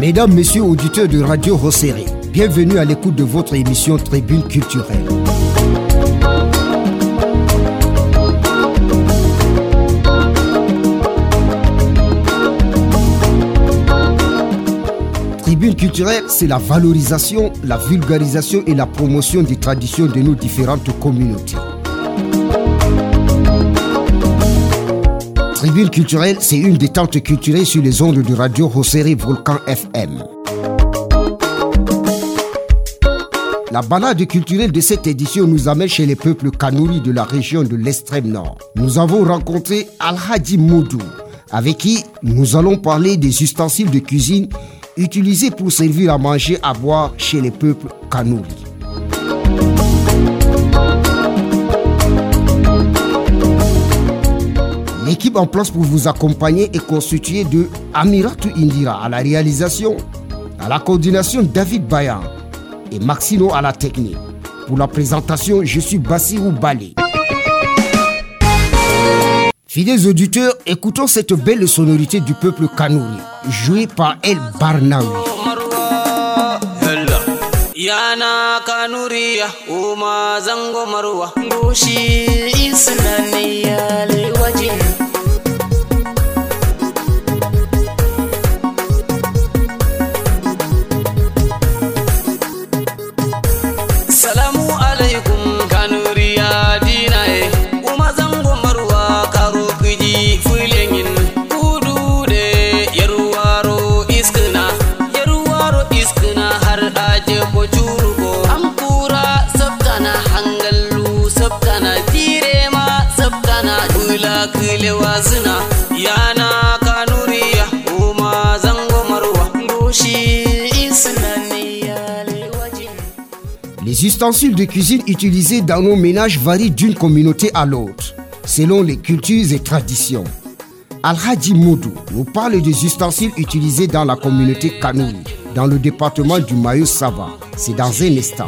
Mesdames, Messieurs, auditeurs de Radio Rosséré, bienvenue à l'écoute de votre émission Tribune culturelle. Tribune culturelle, c'est la valorisation, la vulgarisation et la promotion des traditions de nos différentes communautés. Tribune culturelle, c'est une détente culturelle sur les ondes de Radio Rosséré Volcan FM. La balade culturelle de cette édition nous amène chez les peuples Kanuri de la région de l'extrême nord. Nous avons rencontré Alhaji Modou, avec qui nous allons parler des ustensiles de cuisine utilisés pour servir à manger, à boire chez les peuples Kanuri. L'équipe en place pour vous accompagner est constituée de Amiratou Indira à la réalisation, à la coordination David Bayan et Maxino à la technique. Pour la présentation, je suis Bassirou Balé. Fidèles auditeurs, écoutons cette belle sonorité du peuple Kanuri, jouée par El Barnaoui. Yana Kanuriya Uma Zango Marwa Goshi Isnaniya Lewajin Salamu alaikum Kanuriya Dinae Uma Zango Marwa Karo Kiji Fulengin Kudu de Yaruwaro Iskna Har aje ko churugo ankura sabtana hangallu sabtana tirema sabtana ula kilewazna yana Kanuriya uma zango marwa goshi isnaniya lewajin. Les ustensiles de cuisine utilisés dans nos ménages varient d'une communauté à l'autre, selon les cultures et traditions. Alhaji Modou nous parle des ustensiles utilisés dans la communauté Kanuri, dans le département du Mayo-Sava. C'est dans un instant.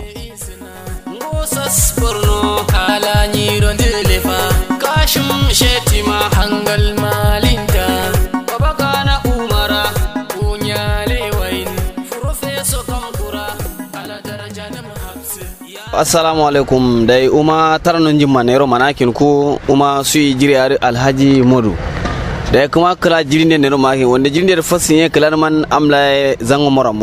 Assalamu alaikum dai uma taranun jimma nero manakin ku uma sui jiri ari Alhaji Modou da kuma kala jiri ne nero maki wanda jiri ne fasin ye kala man amla zango moran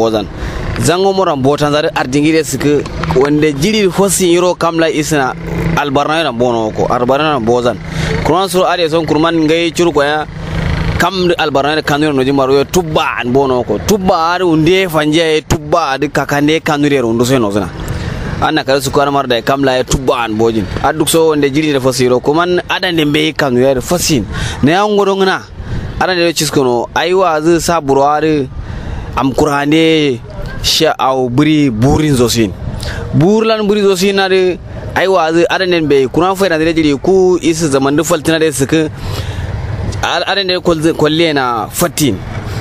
botan zare ardingire suke wanda jiri fasin yiro kamla isna albarna na bono ko albarna bozan kuma sur ari son kurman ngai churko ya kam albarna kanure no jimaro yo tubba an bono ko tubba ari unde fanje tubba adi kakande kanure ro so no zana anna kare su kwarmar da kamla ya tubba an bojin aduk so wanda jiri da fasiro kuma adan da bai kan ya fasin ne an godon na adan da ciskono aiwa zai sa burwari am kurane sha au buri burin zosin burlan buri zosin na da aiwa zai adan da bai kuna fa da jiri ku isa zaman da faltina da suka adan da kwalle na fatin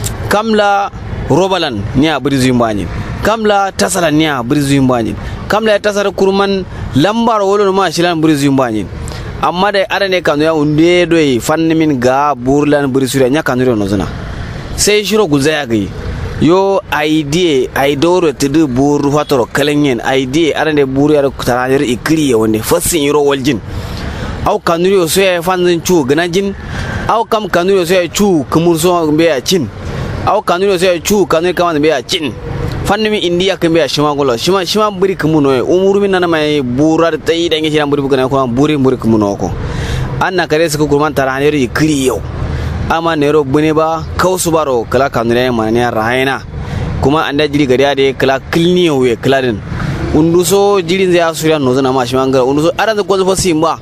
kamla robalan ni a buri zumbani kamla tasalan ni a buri zumbani kamla ya tasar kurman lambar wolo ma shilan buri zumbani amma da arane kanu ya unde doyi fannimin ga burlan buri sura nya kanu no zuna sai shiro guzaya gai yo idea aidoro tudu buru fatoro kalenyen idea arane buru ya taranir ikri wonde fasin yiro waljin au kanu yo so ya fanzin chu ganajin au kam kanu yo so ya chu kumur so be ya cin au kanu yo so ya chu kanu kaman be ya cin fannimi india kembe shima golo shima buri kumuno umuru min nana mai burar tai dangi shira buri bugana ko buri kumuno ko anna kare su kurman taraneri kriyo ama nero bune ba kausu baro kala kanure mane raina kuma anda jiri gariya de kala kilniyo we kladin unduso jirin zai asuriya no zana ma shima ngara unduso aran ko zo simba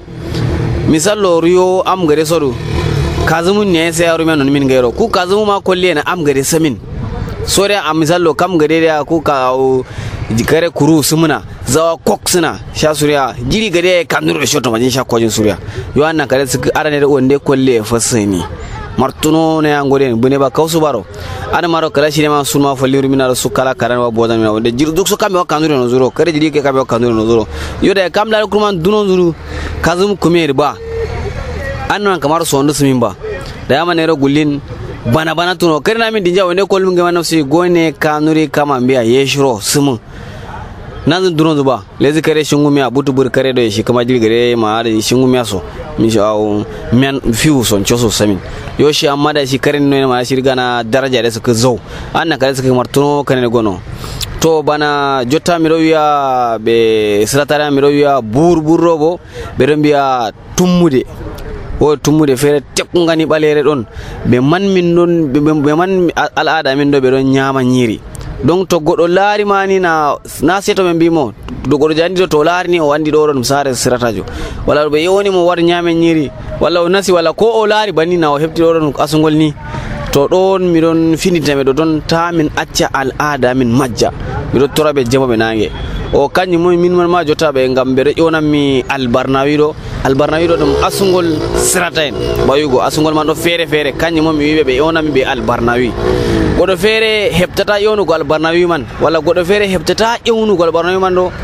misalo riyo am gare soru kazumun ne sai yaro men min gairo ku kazumu ma kolle na am gare samin sore a misalo kam gare da ku ka jikare kuru sumuna zawa kok suna sha suriya jiri gare kanuru shoto majin sha kwajin suriya yo anna kare su arane da wonde kolle fasani martuno ne angore bune ba kausu baro ana maro kala shi ne ma sulma falliru mina su kala karan wa bodan mina wonde jiri duk so kambe wa kanuru no zuro kare jiri ke kambe wa kanuru no zuro yo da kam la kurman duno zuru kazum kumer ba annan kamar so ndu sumin ba da yama ne ro gullin bana tuno karna min dinja wone kolum ngama nafsi gone kanuri kama mbiya yeshro sumu nan duron zuba lezi kare shingumi abutu bur kare do shi kama dilgare ma da shingumi aso mi shawo men fiu son choso samin yo shi amma da shi kare no ma shi gana daraja da suka zo anna kare suka martuno kane gono to bana jotta mi rowiya be sratara mi rowiya burrobo be rombiya tummude o tummude fere tekkungani balere don be man min don be man al'ada min do be don nyama nyiri donc to godo laari mani na seto men bimo do godo jandi to laari ni o andi do don sare siratajo wala be yoni mo war nyame nyiri wala o nasi wala ko o laari banni na o hebti do don asungol ni to don mi don finita me do don ta min acca al'ada min majja mi do torabe jemo be nange o kanyi min ma jota be ngam be yonam mi albarnawi do dum asungol siratain bayugo asungol man do fere kanyi mi wibe be yonam be albarnawi godo fere hebtata yonugo albarnawi man wala godo fere hebtata yewnugo albarnawi man do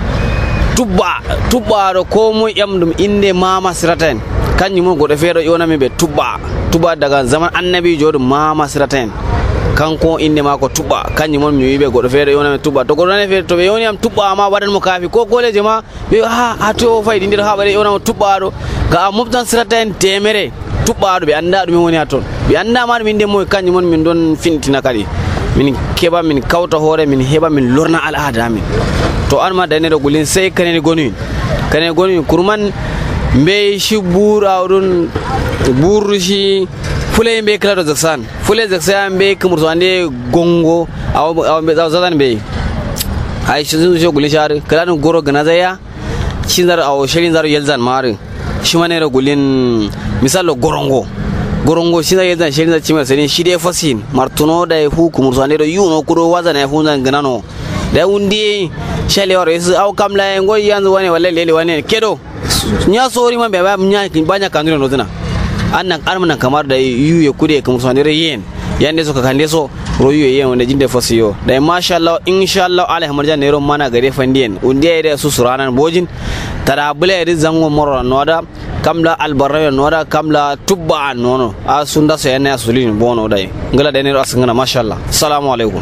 tubba do ko mo yamdum inde mama siratain kanyi godo fere yonam be tubba daga zaman annabi jodo mama siratain kanko inde mako tuba kanyi mon mi wibe godo fere yona tuba to godo ne fere to be yoni am tuba ma wadan mo kafi ko goleje ma be ha to faydi ndir ha bare yona tuba do ga mubtan sirata en temere tuba do be anda dum woni aton be anda ma min de moy kanyi mon min don fintina kadi min keba min kawta hore min heba min lorna al adami to an ma dane do gulin sey kanene gonu kurman be shi burawdun burushi fule be klaro zaksan be kumurso ande gongo aw be zawzan be ay shi gulin shar kalanu goro ganazaya shinzar aw shirin zar yelzan mare shi manera gulin misalo gorongo shi zai yelzan shirin zar cimar sai shi dai fasin martuno da hu kumurso ande do yuno kuro wazana hu zan ganano da undi shale waro yesu aw kamla ngo yanzu wane wallahi wane kedo nya sori man be ba nya banya kanure no zina annan armanan kamar da yuye kude kuma sanire yen yande suka kande so royu yen wanda jinde fasiyo da masha Allah insha Allah alai hamarjan ne ron mana gare fandien unde da su suranan bojin tarabule da zango morra noda kamla albarra noda kamla tubba nono a sunda so yana sulin bono dai ngala da ne ro asngana masha Allah assalamu alaikum.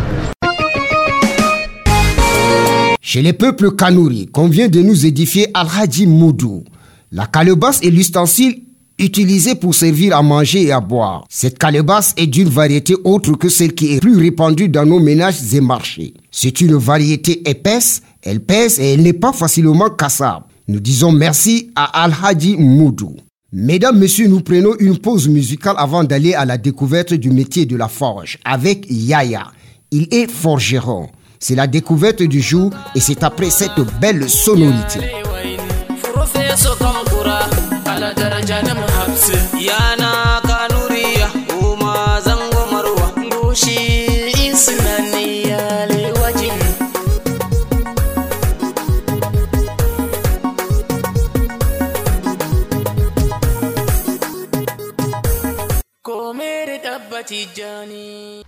Chez les peuples Kanouri qu'on vient de nous édifier Al-Hadji Moudou, la calebasse est l'ustensile utilisé pour servir à manger et à boire. Cette calebasse est d'une variété autre que celle qui est plus répandue dans nos ménages et marchés. C'est une variété épaisse, elle pèse et elle n'est pas facilement cassable. Nous disons merci à Al-Hadji Moudou. Mesdames, Messieurs, nous prenons une pause musicale avant d'aller à la découverte du métier de la forge avec Yaya. Il est forgeron. C'est la découverte du jour et c'est après cette belle sonorité. Yana kanuriya uma zango marwa goshi insinani ya lewajin komere dabbati jani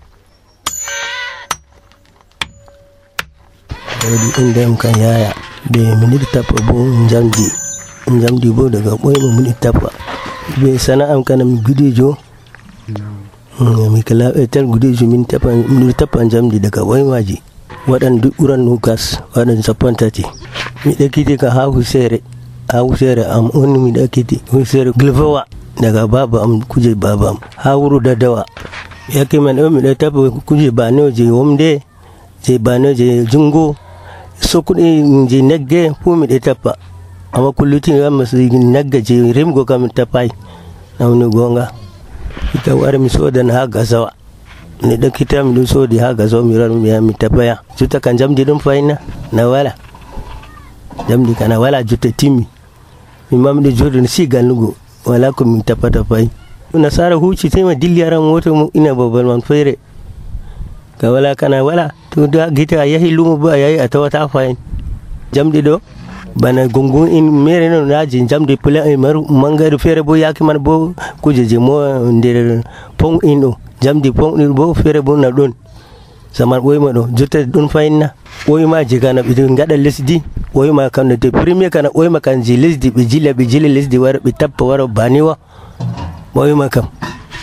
inda kan yaya be minit tapa bo njamdi bo daga boy mo minit tapa be sana'am kana mi gudejo mi kala etel gudejo min tapa jamdi daga waymaji wadan duk uran nukas wadan sapantati mi dakiti ka hawu sere am on mi dakiti sere glvawa daga baba am kuje baba am hawuru dadawa yake man o mi tapa kuje bano je womde je bano je jungo sokudi je negge fu mi tapa amma kullutin ya masu naggaje rimgo kam tapai nawni gonga ita war mi sodan ha gazawa ne da kita mi sodi ha gazawa mi rar mi tapaya juta kan jamdi dum faina na wala jamdi kana wala juta timi mi mamde jodon si ganugo wala ko mi tapata fai una sara huci tema dilliyaran moto mu ina babal man fere ka wala kana wala to da gita yahi lumu ba yayi atawata fain jamdi do bana gongo in mere no naji jamde pula e maru mangari fere bo yaki man bo kujeje mo nder pong ino jamdi pong ni bo fere bo na don zaman boy ma do jotte don fayna boy ma je kana bi ngada lesdi boy ma kan de premier kana boy ma kan ji lesdi be jile lesdi war be tappa war baniwa boy ma kam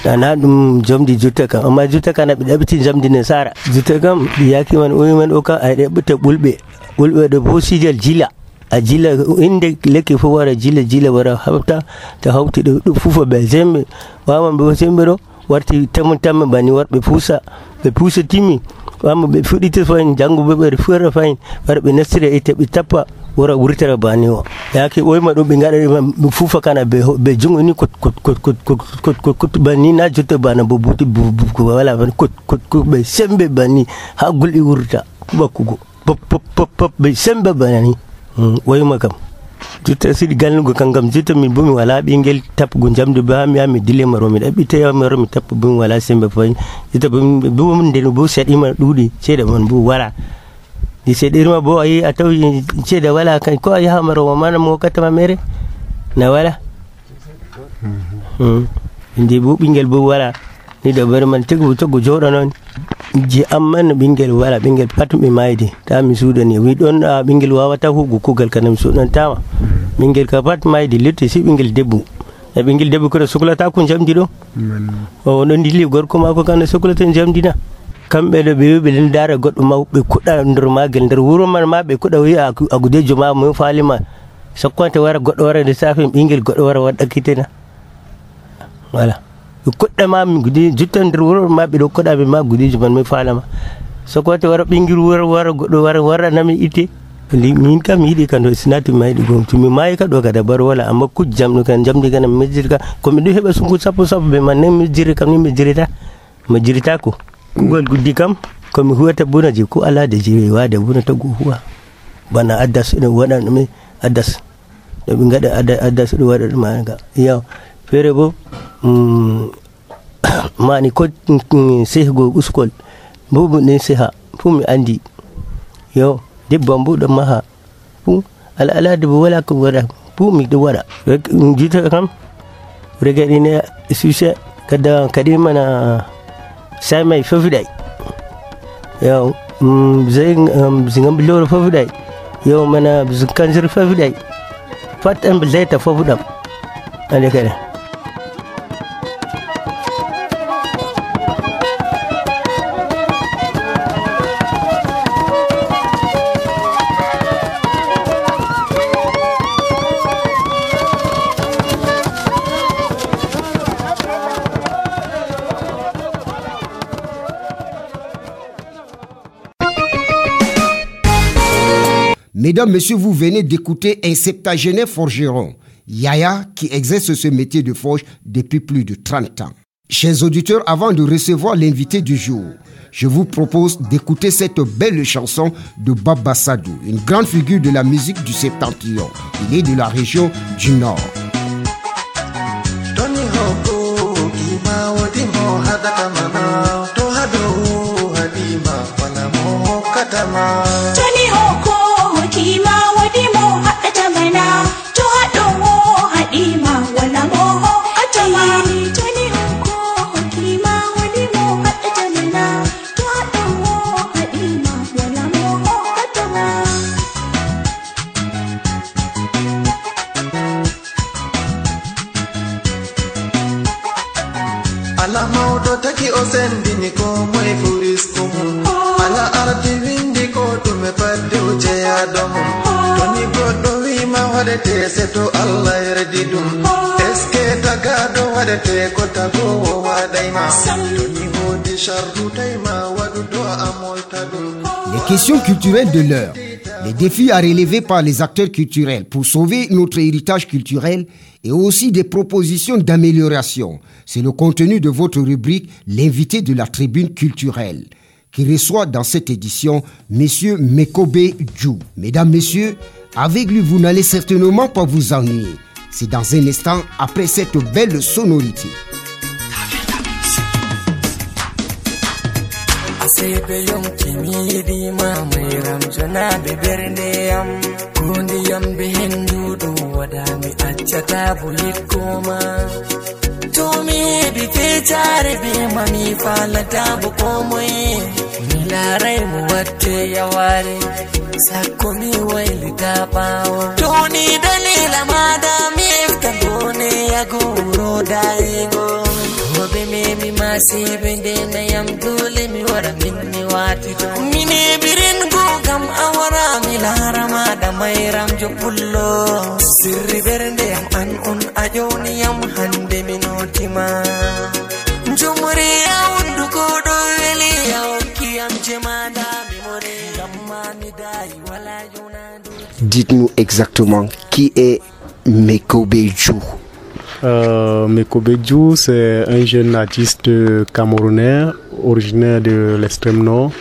dana dum jamdi jutta kam amma jutta kana be dabiti jamdi ne sara jutta kam yaki man o man o ka ay de bita bulbe do bosijal jila a jila inde leke fo wara jila wara hafta ta hawti do fufa be zembe waman be zembe do warti tamun bani warbe pusa timi wama be fudite fayin jangu be fura fayin warbe nasire ite be tappa wara wurtara bani o yake o ma do be ngada be fufa kana be jungu ni kot bani na jutta bana bobuti ko wala kot be sembe bani ha guldi wurta bakugo pop be sembe bani way makam jutta sidi galnugo kangam jutta min bumi wala bingel tap go jamde ba mi ami dile maro mi dabite ya maro mi tap bumi wala sembe fayin jutta bumi den bo sedi ma dudi cede man bu wala di sedirma bo ay ataw cede wala kan ko ay hamaro mana mo katama mere na wala indi bu bingel bu wala ni da bar man tegu to go jodo non ji amman bingel wala bingel patmi maydi ta mi suda ni wi don bingel wawata hugu kugal kanam sudan tama bingel ka pat maydi litti si bingel debbu e bingel debbu ko sukulata kun jamdi do o non dilli gorko mako kan sukulata jamdi na kambe do be den dara goddo mawbe kuda ndur magal ndur wuro man mabbe kuda wi a gude juma mo falima sakkwata wara goddo wara de safin bingel goddo wara wadda kitena wala kudda ma mi gudi juttan der wuro ma be do koda be ma gudi juman mi falama so ko to wara bingir wara goddo wara nami ite min kam yidi kan do sinati mai di gom tumi mai ka do ga da bar wala amma ku jamnu kan jamdi kana mi jirga ko mi do heba sungu sapo be man mi jiri kam ni mi jirita ko gol guddi kam ko mi huwata buna ji ko ala da ji wa da buna ta guhuwa bana addas ne wada mi addas da bi ngada addas do wada ma ga yo fere bo mani ko sehgo uskol bubu ne seha fumi andi yo debbo budo maha fu ala de wala ko wara fumi de wara jita kam regadi ne suce kada kadima na sai mai fafidai yo zingam bilor fafidai yo mana zikan zir fafidai fatan bizaita fafudam ande kada. Mesdames, Messieurs, vous venez d'écouter un septagénaire forgeron, Yaya, qui exerce ce métier de forge depuis plus de 30 ans. Chers auditeurs, avant de recevoir l'invité du jour, je vous propose d'écouter cette belle chanson de Baba Sadou, une grande figure de la musique du Septentrion. Il est de la région du Nord. Ala maudo taki osendini ko moy furis ko ala arti windi ko dume padde uje ya dom toni goddo wi ma wadete seto Allah yerdi dum eske tagado wadete ko tago wadaima toni wodi sharru tayma wadu do amolta dum. Les questions culturelles de l'heure, les défis à relever par les acteurs culturels pour sauver notre héritage culturel et aussi des propositions d'amélioration. C'est le contenu de votre rubrique « L'invité de la tribune culturelle » qui reçoit dans cette édition M. Mekobe Djou. Mesdames, Messieurs, avec lui, vous n'allez certainement pas vous ennuyer. C'est dans un instant après cette belle sonorité. Sebe yom kimi di mamai ramjana be berne yam kundi yam be hindu do wadami achata bulit koma to me di te tare be mami fala tabu komoy milare mu watte yaware sakomi waili tapawo to ni dalila madami iftagone ya guro daigo obe me nasibe de na yam dole mi wara minni wati mine birin go gam awara mi larama da mayram jo pullo sirri bernde yam an on ajoni yam hande minotima jumuri ya undu ko do weli ya okiyam jemada mi more gamma mi dai wala jona. Dites-nous exactement qui est Mekobe Djou. Mekobe Djou, c'est un jeune artiste camerounais originaire de l'extrême nord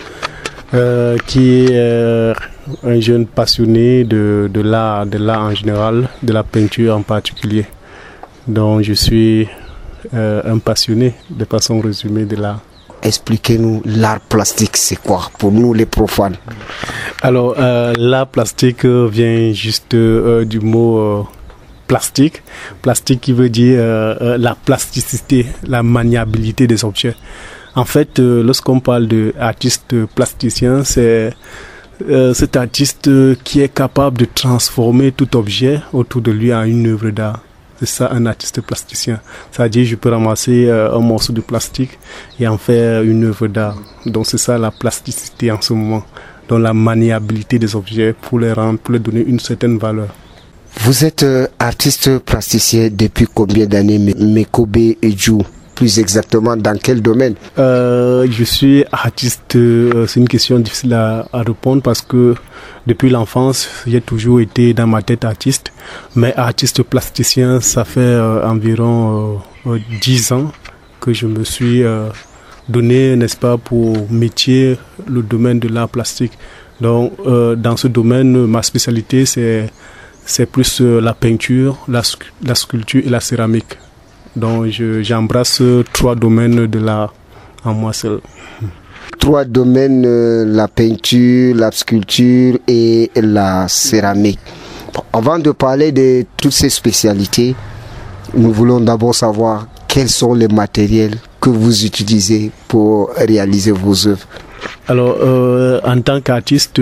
qui est un jeune passionné de l'art en général, de la peinture en particulier. Donc je suis un passionné de façon résumée de l'art. Expliquez-nous l'art plastique, c'est quoi pour nous les profanes? Alors l'art plastique vient juste du mot plastique qui veut dire la plasticité, la maniabilité des objets. En fait, lorsqu'on parle d'artiste plasticien, c'est cet artiste qui est capable de transformer tout objet autour de lui en une œuvre d'art. C'est ça un artiste plasticien. C'est-à-dire je peux ramasser un morceau de plastique et en faire une œuvre d'art. Donc c'est ça la plasticité en ce moment. Donc la maniabilité des objets pour les rendre, pour leur donner une certaine valeur. Vous êtes artiste plasticien depuis combien d'années, Mekobe Djou? Plus exactement, dans quel domaine? Je suis artiste, c'est une question difficile à répondre parce que depuis l'enfance, j'ai toujours été dans ma tête artiste. Mais artiste plasticien, ça fait environ 10 ans que je me suis donné, n'est-ce pas, pour métier le domaine de l'art plastique. Donc, dans ce domaine, ma spécialité, c'est plus la peinture, la sculpture et la céramique. Donc j'embrasse 3 domaines de l'art en moi seul. 3 domaines, la peinture, la sculpture et la céramique. Avant de parler de toutes ces spécialités, nous voulons d'abord savoir quels sont les matériels que vous utilisez pour réaliser vos œuvres. Alors en tant qu'artiste,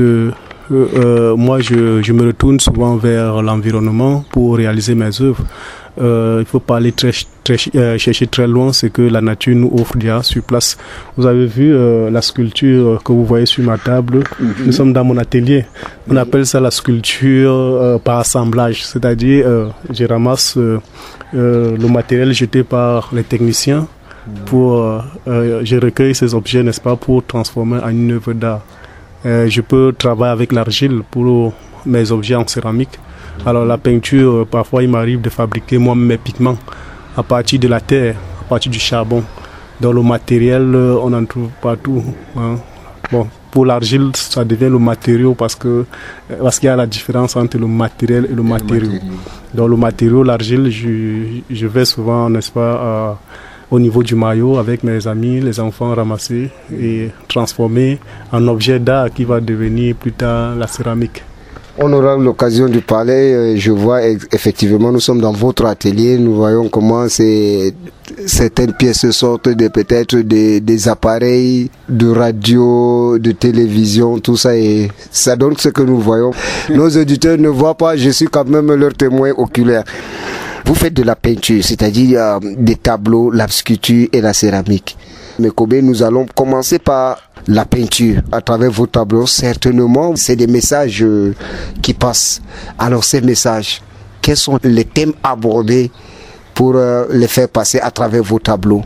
moi je me retourne souvent vers l'environnement pour réaliser mes œuvres. Il faut pas aller chercher très loin, c'est que la nature nous offre déjà sur place. Vous avez vu la sculpture que vous voyez sur ma table. Nous sommes dans mon atelier. On appelle ça la sculpture par assemblage, c'est-à-dire je ramasse le matériel jeté par les techniciens pour je recueille ces objets, n'est-ce pas, pour transformer en une œuvre d'art. Je peux travailler avec l'argile pour mes objets en céramique. Alors la peinture, parfois il m'arrive de fabriquer moi-même mes pigments à partir de la terre, à partir du charbon. Dans le matériel, on en trouve partout. Hein. Bon, pour l'argile, ça devient le matériau parce qu'il y a la différence entre le matériel et le matériau. Dans le matériau, l'argile, je vais souvent, n'est-ce pas, au niveau du maillot avec mes amis, les enfants ramasser et transformer en objet d'art qui va devenir plus tard la céramique. On aura l'occasion de parler. Je vois effectivement, nous sommes dans votre atelier. Nous voyons comment certaines pièces sortent peut-être des appareils de radio, de télévision, tout ça. Et ça donne ce que nous voyons. Nos auditeurs ne voient pas, je suis quand même leur témoin oculaire. Vous faites de la peinture, c'est-à-dire des tableaux, la sculpture et la céramique. Mais Kobe, nous allons commencer par la peinture. À travers vos tableaux, certainement, c'est des messages qui passent. Alors ces messages, quels sont les thèmes abordés pour les faire passer à travers vos tableaux?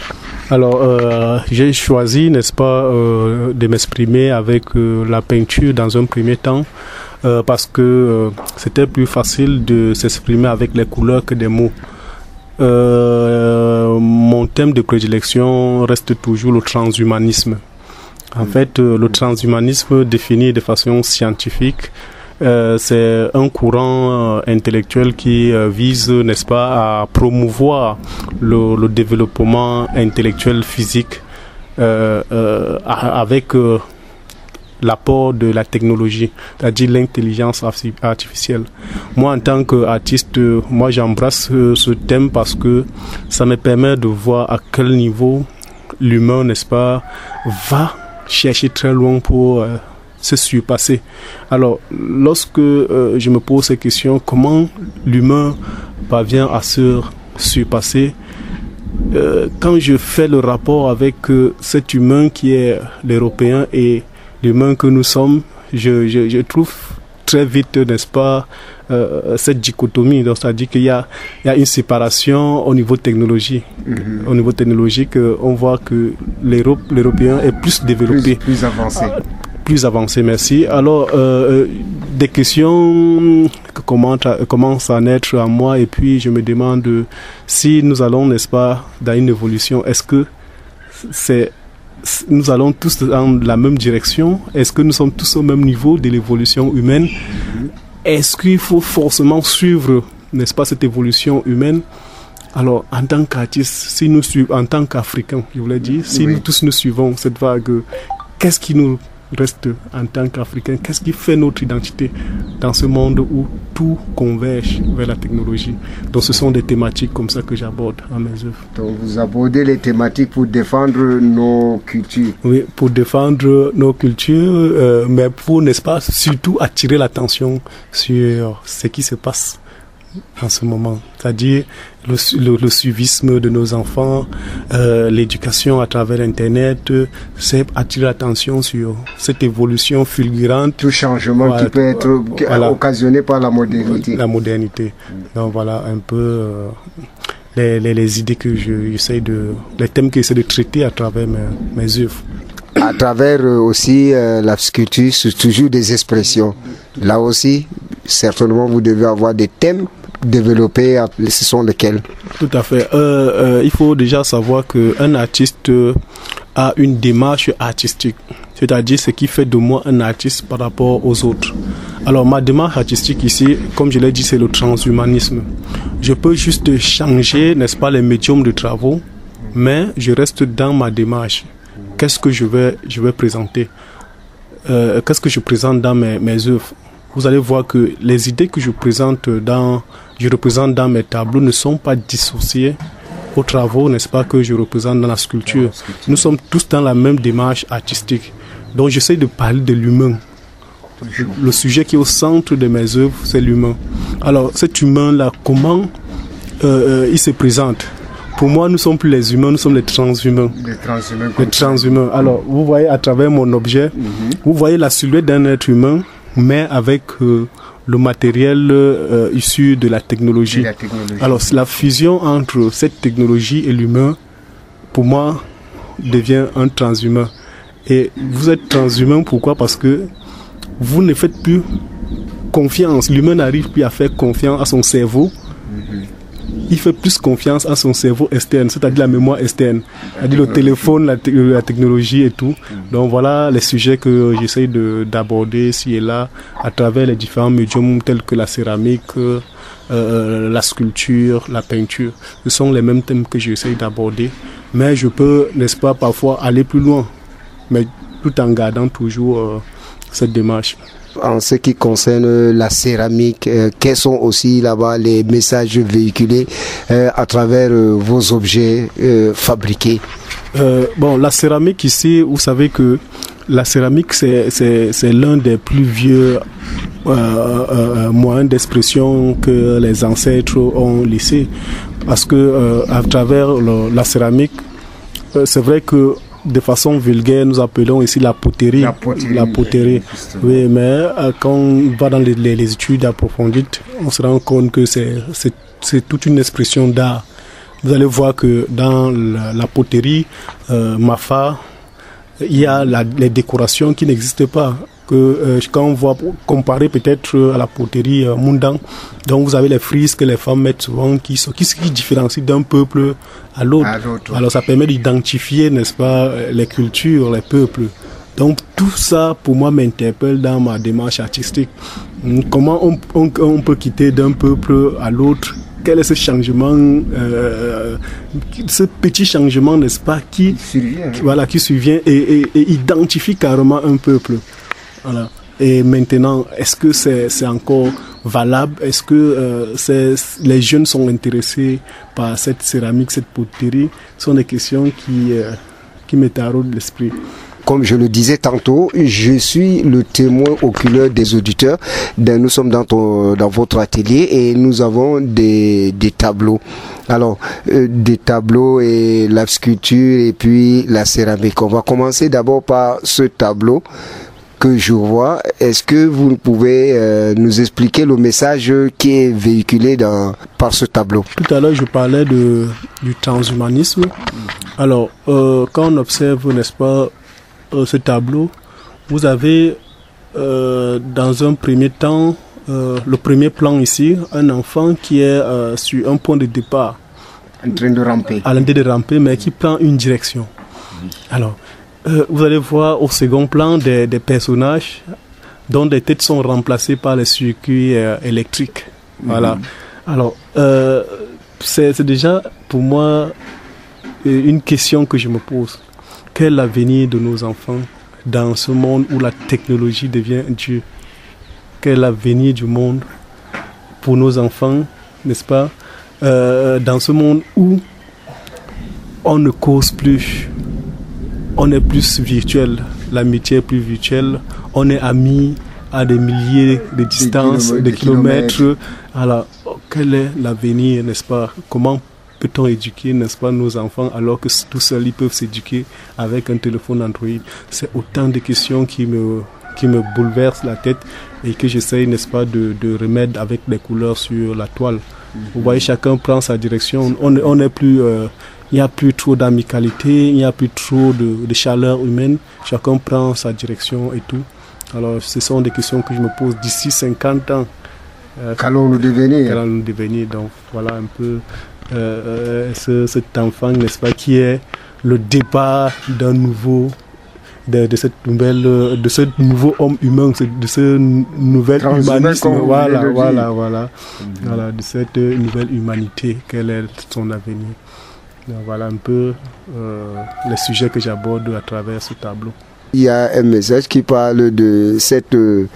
Alors, j'ai choisi, n'est-ce pas, de m'exprimer avec la peinture dans un premier temps, parce que c'était plus facile de s'exprimer avec les couleurs que des mots. Mon thème de prédilection reste toujours le transhumanisme. En fait, le transhumanisme défini de façon scientifique, c'est un courant intellectuel qui vise, n'est-ce pas, à promouvoir le développement intellectuel physique avec l'apport de la technologie, c'est-à-dire l'intelligence artificielle. Moi, en tant qu'artiste, moi j'embrasse ce thème parce que ça me permet de voir à quel niveau l'humain, n'est-ce pas, va chercher très loin pour se surpasser. Alors, lorsque je me pose ces questions, comment l'humain parvient à se surpasser, quand je fais le rapport avec cet humain qui est l'Européen et l'humain que nous sommes, je trouve très vite, n'est-ce pas, cette dichotomie. Donc, c'est-à-dire qu'il y a une séparation au niveau technologique. Au niveau technologique, on voit que l'Européen est plus développé. Plus avancé. Plus avancé, merci. Alors, des questions commencent à naître à moi et puis je me demande si nous allons, n'est-ce pas, dans une évolution, est-ce que nous allons tous dans la même direction? Est-ce que nous sommes tous au même niveau de l'évolution humaine? Est-ce qu'il faut forcément suivre, n'est-ce pas, cette évolution humaine? Alors, en tant qu'artiste, si nous suivons, en tant qu'Africains, je voulais dire, si nous tous nous suivons cette vague, qu'est-ce qui nous reste en tant qu'Africains? Qu'est-ce qui fait notre identité dans ce monde où tout converge vers la technologie? Donc ce sont des thématiques comme ça que j'aborde dans mes œuvres. Donc vous abordez les thématiques pour défendre nos cultures. Oui, pour défendre nos cultures, mais pour, n'est-ce pas, surtout attirer l'attention sur ce qui se passe en ce moment, c'est-à-dire le suivisme de nos enfants, l'éducation à travers Internet, c'est attirer l'attention sur cette évolution fulgurante. Tout changement qui peut être occasionné par la modernité. La modernité. Donc voilà un peu les idées que les thèmes que j'essaie de traiter à travers mes œuvres. À travers aussi la sculpture, c'est toujours des expressions. Là aussi, certainement, vous devez avoir des thèmes développés. Ce sont lesquels? Tout à fait. Il faut déjà savoir qu'un artiste a une démarche artistique. C'est-à-dire ce qui fait de moi un artiste par rapport aux autres. Alors ma démarche artistique ici, comme je l'ai dit, c'est le transhumanisme. Je peux juste changer, n'est-ce pas, les médiums de travaux, mais je reste dans ma démarche. Qu'est-ce que je vais présenter? Qu'est-ce que je présente dans mes œuvres? Vous allez voir que les idées que je représente dans mes tableaux ne sont pas dissociées aux travaux, n'est-ce pas, que je représente dans la sculpture. Nous sommes tous dans la même démarche artistique. Donc j'essaie de parler de l'humain. Le sujet qui est au centre de mes œuvres, c'est l'humain. Alors cet humain-là, comment il se présente? Pour moi, nous ne sommes plus les humains, nous sommes les transhumains. Les transhumains. Alors, vous voyez à travers mon objet, vous voyez la silhouette d'un être humain, mais avec le matériel issu de la technologie. Alors, la fusion entre cette technologie et l'humain, pour moi, devient un transhumain. Et vous êtes transhumain, pourquoi? Parce que vous ne faites plus confiance. L'humain n'arrive plus à faire confiance à son cerveau. Il fait plus confiance à son cerveau externe, c'est-à-dire la mémoire externe, c'est-à-dire le téléphone, la technologie et tout. Donc voilà les sujets que j'essaie d'aborder ici et là à travers les différents médiums tels que la céramique, la sculpture, la peinture. Ce sont les mêmes thèmes que j'essaie d'aborder, mais je peux, n'est-ce pas, parfois aller plus loin, mais tout en gardant toujours cette démarche. En ce qui concerne la céramique, quels sont aussi là-bas les messages véhiculés à travers vos objets fabriqués? La céramique ici, vous savez que la céramique c'est l'un des plus vieux moyens d'expression que les ancêtres ont laissé, parce que à travers la céramique, c'est vrai que de façon vulgaire, nous appelons ici la poterie. La poterie. Oui, mais quand on va dans les études approfondies, on se rend compte que c'est toute une expression d'art. Vous allez voir que dans la poterie, Mafa, il y a les décorations qui n'existent pas. Quand on voit, comparer peut-être à la poterie Mundang, donc vous avez les frises que les femmes mettent souvent qui différencient d'un peuple à l'autre. Alors ça permet d'identifier, n'est-ce pas, les cultures, les peuples. Donc tout ça pour moi m'interpelle dans ma démarche artistique. Comment on peut quitter d'un peuple à l'autre? Quel est ce changement, ce petit changement, n'est-ce pas, qui survient et identifie carrément un peuple. Voilà. Et maintenant, est-ce que c'est encore valable? Est-ce que les jeunes sont intéressés par cette céramique, cette poterie? Ce sont des questions qui me taraudent l'esprit. comme je le disais tantôt, je suis le témoin oculaire des auditeurs. Nous sommes dans votre atelier et nous avons des tableaux. Alors, des tableaux et la sculpture et puis la céramique. On va commencer d'abord par ce tableau que je vois. Est-ce que vous pouvez nous expliquer le message qui est véhiculé par ce tableau? Tout à l'heure, je parlais du transhumanisme. Alors, quand on observe, n'est-ce pas, ce tableau, vous avez dans un premier temps, le premier plan ici, un enfant qui est sur un point de départ. En train de ramper. À l'intérieur de ramper, mais qui prend une direction. Alors, vous allez voir au second plan des personnages dont des têtes sont remplacées par les circuits électriques. Voilà. Alors, c'est déjà pour moi une question que je me pose. Quel est l'avenir de nos enfants dans ce monde où la technologie devient Dieu? Quel est l'avenir du monde pour nos enfants, n'est-ce pas, dans ce monde où on ne cause plus, on est plus virtuel, l'amitié est plus virtuelle, on est amis à des milliers de distances, de kilomètres. Alors, quel est l'avenir, n'est-ce pas? Comment peut-on éduquer, n'est-ce pas, nos enfants alors que tout seuls ils peuvent s'éduquer avec un téléphone Android? C'est autant de questions qui me bouleversent la tête et que j'essaye, n'est-ce pas, de remettre avec des couleurs sur la toile. Vous voyez, chacun prend sa direction. On n'est plus, il n'y a plus trop d'amicalité, il n'y a plus trop de chaleur humaine. Chacun prend sa direction et tout. Alors, ce sont des questions que je me pose d'ici 50 ans. Qu'allons-nous devenir? Qu'allons-nous devenir? Donc, voilà un peu cet enfant, n'est-ce pas, qui est le départ d'un nouveau, de ce nouveau homme humain, de ce nouvel humanisme. Voilà, de cette nouvelle humanité. Quel est son avenir? Donc, voilà un peu les sujets que j'aborde à travers ce tableau. Il y a un message qui parle de cette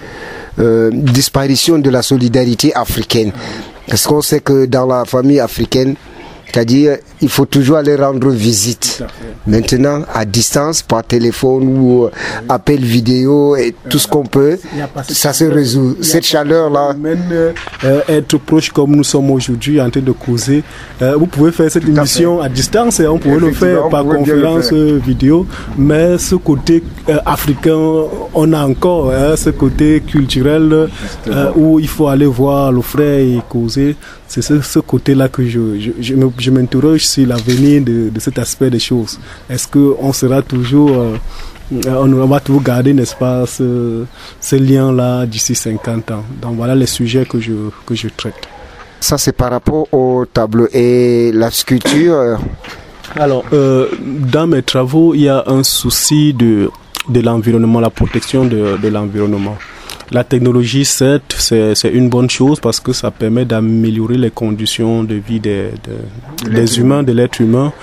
disparition de la solidarité africaine. Parce qu'on sait que dans la famille africaine, c'est-à-dire il faut toujours aller rendre visite. Maintenant, à distance, par téléphone ou appel vidéo et tout ce qu'on peut, ça se résout. Cette chaleur-là. Même être proche comme nous sommes aujourd'hui en train de causer. Vous pouvez faire cette émission à distance et on pourrait le faire par conférence vidéo. Mais ce côté africain, on a encore ce côté culturel où il faut aller voir le frère et causer. C'est ce côté-là que je m'interroge sur l'avenir de cet aspect des choses. Est-ce qu'on sera toujours, on va toujours garder, n'est-ce pas, ce lien-là d'ici 50 ans? Donc voilà les sujets que je traite. Ça, c'est par rapport au tableau et la sculpture. Alors, dans mes travaux, il y a un souci de l'environnement, la protection de l'environnement. La technologie, certes, c'est une bonne chose parce que ça permet d'améliorer les conditions de vie des humains, de l'être humain.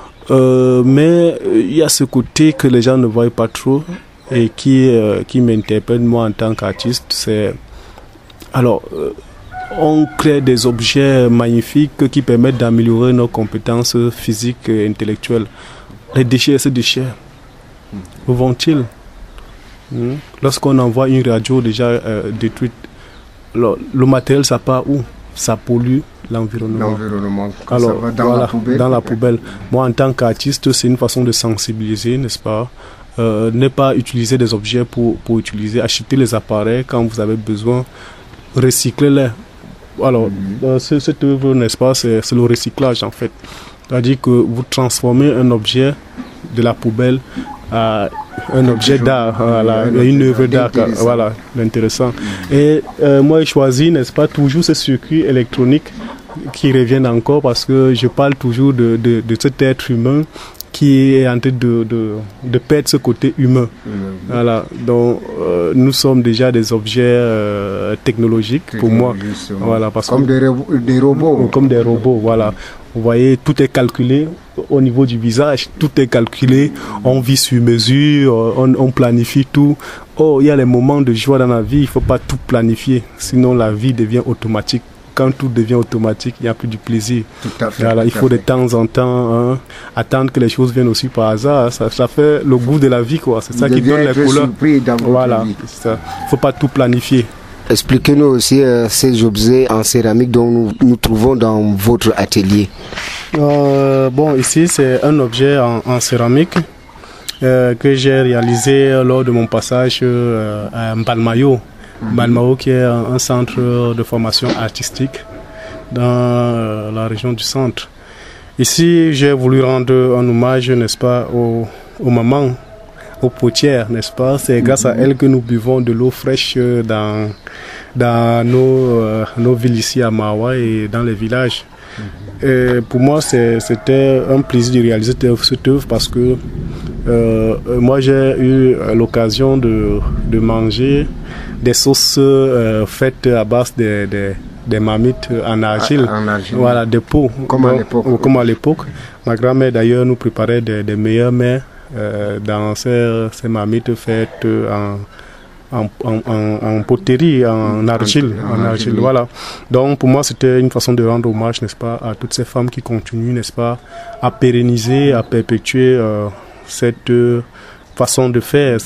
Mais il y a ce côté que les gens ne voient pas trop et qui m'interpelle, moi, en tant qu'artiste. C'est... Alors, on crée des objets magnifiques qui permettent d'améliorer nos compétences physiques et intellectuelles. Les déchets, ces déchets, où vont-ils? Lorsqu'on envoie une radio déjà détruite, le matériel, ça part où? Ça pollue l'environnement. Alors, ça va dans la poubelle. Moi, en tant qu'artiste, c'est une façon de sensibiliser, n'est-ce pas? Ne pas utiliser des objets pour utiliser, acheter les appareils quand vous avez besoin, recycler-les. Alors, cette œuvre, n'est-ce pas, c'est le recyclage en fait. C'est-à-dire que vous transformez un objet de la poubelle à un objet d'art, voilà, une œuvre d'art, voilà, intéressant. Et moi, j'ai choisi, n'est-ce pas, toujours ce circuit électronique qui reviennent encore parce que je parle toujours de cet être humain qui est en train de perdre ce côté humain. Voilà. Donc, nous sommes déjà des objets technologiques pour moi. Voilà, parce comme des robots. Comme des robots, voilà. Vous voyez, tout est calculé au niveau du visage, tout est calculé, on vit sur mesure, on planifie tout. Oh, il y a les moments de joie dans la vie, il ne faut pas tout planifier, sinon la vie devient automatique. quand tout devient automatique, il n'y a plus du plaisir. Tout à fait. Voilà, il faut de temps en temps attendre que les choses viennent aussi par hasard. Ça fait le goût de la vie, quoi. C'est ça qui donne les couleurs. Voilà, c'est ça. Il ne faut pas tout planifier. Expliquez-nous aussi ces objets en céramique dont nous trouvons dans votre atelier. Bon, ici, c'est un objet en céramique que j'ai réalisé lors de mon passage à Mbalmayo. Mbalmayo qui est un centre de formation artistique dans la région du centre. Ici, j'ai voulu rendre un hommage, n'est-ce pas, aux mamans, aux potières, n'est-ce pas. C'est grâce à elles que nous buvons de l'eau fraîche dans nos villes ici à Mawa et dans les villages. Et pour moi, c'était un plaisir de réaliser cette œuvre parce que moi, j'ai eu l'occasion de manger des sauces faites à base des marmites en argile. Voilà, des pots. Comme à l'époque. Ma grand-mère, d'ailleurs, nous préparait des meilleurs mets dans ces marmites faites en poterie, en argile. Voilà. Donc pour moi c'était une façon de rendre hommage, n'est-ce pas, à toutes ces femmes qui continuent, n'est-ce pas, à pérenniser, à perpétuer cette façon de faire,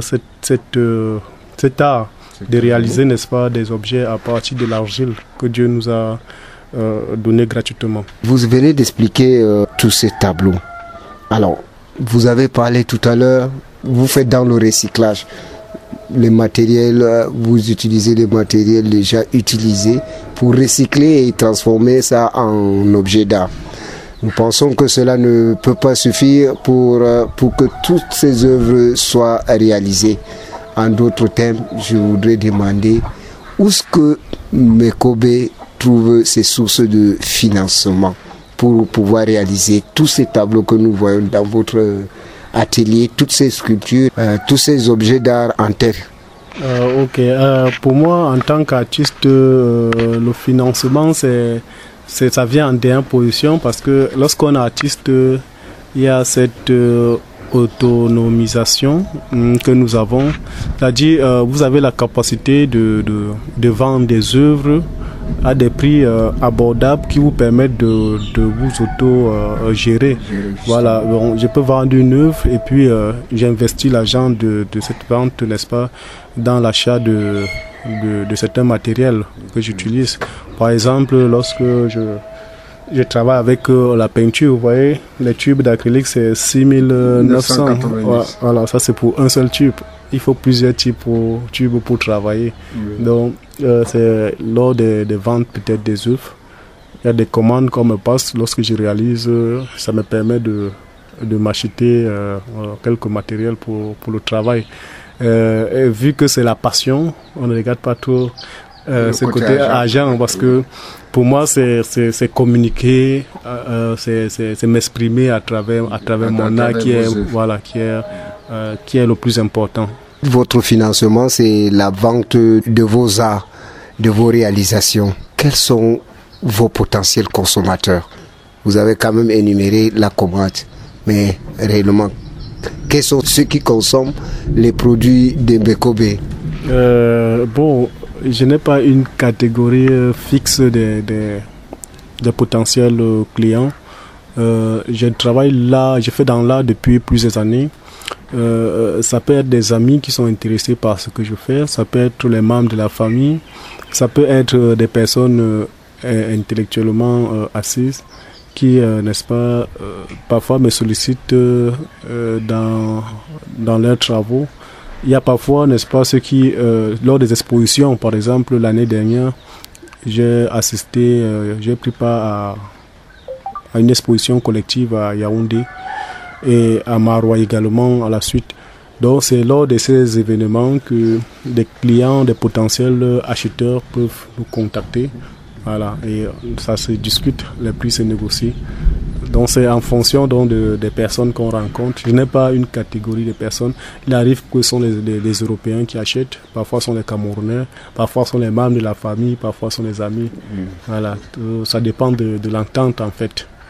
cet art de réaliser, n'est-ce pas, des objets à partir de l'argile que Dieu nous a donné gratuitement. Vous venez d'expliquer tous ces tableaux. Alors, vous avez parlé tout à l'heure, vous faites dans le recyclage. Les matériels, vous utilisez les matériels déjà utilisés pour recycler et transformer ça en objet d'art. Nous pensons que cela ne peut pas suffire pour que toutes ces œuvres soient réalisées. En d'autres termes, je voudrais demander où est-ce que Mekobe trouve ses sources de financement pour pouvoir réaliser tous ces tableaux que nous voyons dans votre atelier, toutes ces sculptures, tous ces objets d'art en terre. Pour moi, en tant qu'artiste, le financement, ça vient en dernière position parce que lorsqu'on est artiste, il y a cette autonomisation que nous avons. C'est-à-dire, vous avez la capacité de vendre des œuvres à des prix abordables qui vous permettent de vous auto-gérer. Voilà, bon, je peux vendre une œuvre et puis j'investis l'argent de cette vente, n'est-ce pas, dans l'achat de certains matériels que j'utilise. Par exemple, lorsque je travaille avec la peinture, vous voyez, les tubes d'acrylique c'est 6900. Voilà, ça c'est pour un seul tube. Il faut plusieurs tubes pour travailler. Donc, c'est lors des ventes peut-être des œuvres. Il y a des commandes qu'on me passe. Lorsque je réalise, ça me permet de m'acheter quelques matériels pour le travail. Et vu que c'est la passion, on ne regarde pas trop ce côté argent parce que pour moi c'est communiquer, c'est m'exprimer à travers mon art qui est le plus important. Votre financement, c'est la vente de vos arts, de vos réalisations. Quels sont vos potentiels consommateurs? Vous avez quand même énuméré la commode, mais réellement, quels sont ceux qui consomment les produits de Mekobe? Bon, je n'ai pas une catégorie fixe des potentiels clients. Je fais dans l'art depuis plusieurs années. Ça peut être des amis qui sont intéressés par ce que je fais, ça peut être les membres de la famille, ça peut être des personnes intellectuellement assises qui, n'est-ce pas, parfois me sollicitent dans leurs travaux. Il y a parfois, n'est-ce pas, ceux qui, lors des expositions, par exemple, l'année dernière, j'ai pris part à une exposition collective à Yaoundé et à Maroua également à la suite. Donc c'est lors de ces événements que des clients, des potentiels acheteurs peuvent nous contacter. Voilà, et ça se discute, les prix se négocient. Donc c'est en fonction donc, des personnes qu'on rencontre. Je n'ai pas une catégorie de personnes. Il arrive que ce sont les Européens qui achètent, parfois ce sont les Camerounais, parfois ce sont les membres de la famille, parfois ce sont les amis. Voilà, ça dépend de l'entente en fait.